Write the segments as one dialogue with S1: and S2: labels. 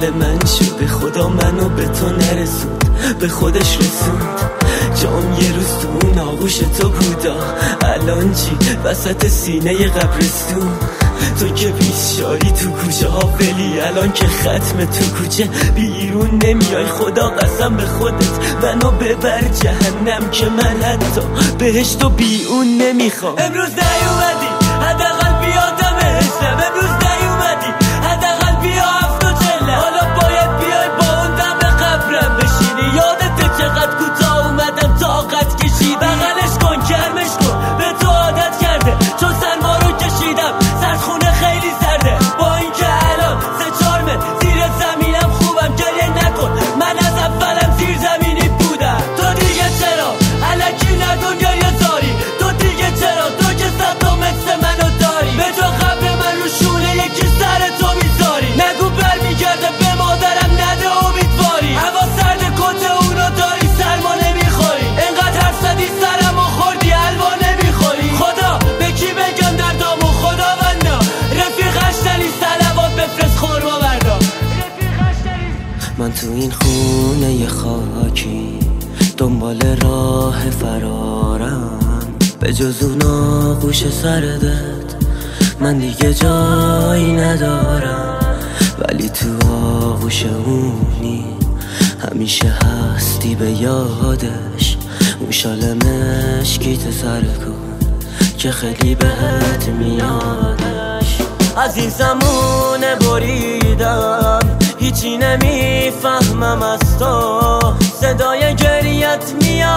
S1: مال من شد، به خدا منو به تو نرسوند، به خودش رسوند. جام یه روز تو اون آغوش تو بودا، الان چی وسط سینه قبرستون. تو که بیشاری تو کوچه ها ولی الان که ختم تو کوچه بیرون نمیای. خدا قسم به خودت منو ببر جهنم که من حتی بهشت و بی اون نمیخوام. امروز نیومدی حداقل بیادم عشقم، امروز نیومدی حداقل بیا 7 حالا باید بیای با اون دم قبرم بشینی. یادت چقدر کوتاه اومدم طاقت کشی. بغلش کن کرمش کن به تو عادت کرده، چون سرما رو کشیدم سرخونه خیلی سرده. با اینکه الان 3-4 متر زیر زمینم خوبم، گریه نکن من از اولم زیر زمینی بودم. تو دیگه چرا الکی نکن گریه زاری، تو دیگه چرا تو که 100 مثل منو داری. به تو قبر من رو شونه یکی سر تو میذاری. نگو برمیگرده به مادرم نده امیدواری. هوا سرد کت اونو داری سرما نمیخوری، انقدر حرف زدی سرمو خوردی حلوا نمیخوری. خدا به کی بگم دردامو خداوندا، رفیقش دلی صلوات بفرست خورما بردا. من تو این خونه خاکی دنبال راه فرارم، به جز اون آغوش سردت من دیگه جایی ندارم. ولی تو آغوش اونی همیشه هستی به یادش. اون شال مشکیت سر کن که خیلی بهت میادش. از این زمونه بریدم هیچی نمیفهمم از تو، صدای گریت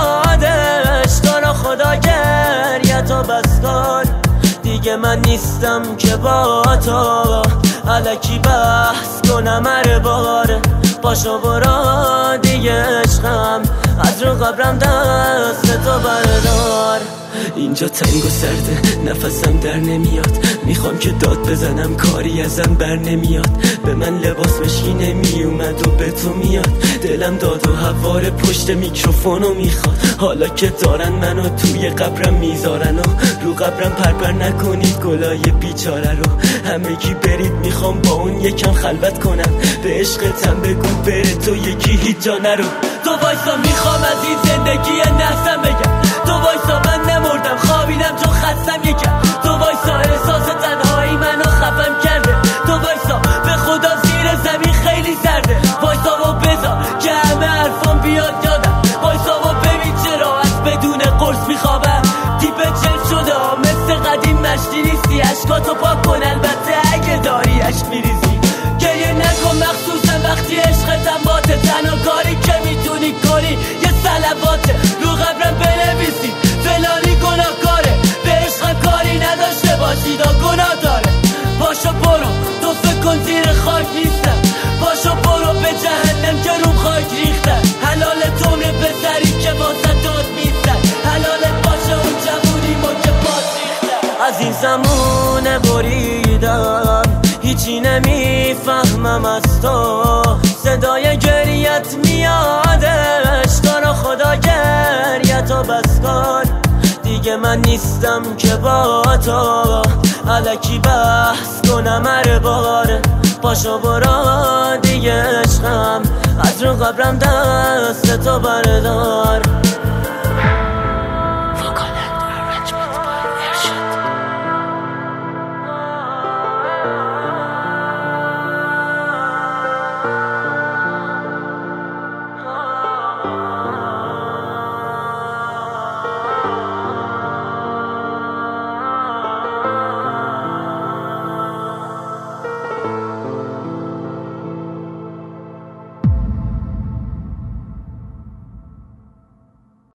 S1: میادش. تو خدا گریتو بس کن دیگه من نیستم که با تو الکی بحث کنم هر بار. پاشو برو دیگه عشقم، از رو قبرم دست تو بردار. اینجا تنگ و سرده نفسم در نمیاد، میخوام که داد بزنم کاری ازم بر نمیاد. به من لباس مشکی نمیومد و به تو میاد، دلم داد و هوار پشت میکروفونو میخواد. حالا که دارن منو توی قبرم میذارن و رو قبرم پرپر نکنید گلای بیچاره رو. همگی برید میخوام با اون یکم خلوت کنم، به عشقتم بگو بره تو یکی هیچ جا نرو. تو وایسا میخوام از این زندگی نفسم بگم، تو وایسا من نمردم خوابیدم چون خستم یکم. تو وایسا احساس تنهایی منو خفم کرده، تو وایسا به خدا زیر زمین خیلی سرده. وایسا و بذار که همه حرفام بیاد یادم، وایسا و ببین چرا از بدون قرص میخوابم. تیپ چل شده مثل قدیم مشتی نیستی، عشقاتو پاک کن البته اگه داری عشق میریزی. گریه نکن مخصوصا وقتی عشقتم باته، تنها کاری که میتونی کنی یه صلواته رو قبرم بنویسی. فلانی گناهکاره به عشقم کاری نداشته باشی دا گناه داره. پاشو برو تو فکر کن زیر خاک نیستم، پاشو برو به جهنم که روم خاک ریختن. حلال تمره پسری که واسه داد میستن، حلالت باشه اون جوونی ما که پاس ریختن. از این زمونه بریدم هیچی نمیفهمم از تو، صدای گریت میادش. تو خدا گریتو بس کن دیگه من نیستم که با تو الکی بحث کنم هر بار. پاشو برو دیگه عشقم، از رو قبرم دست تو بردار.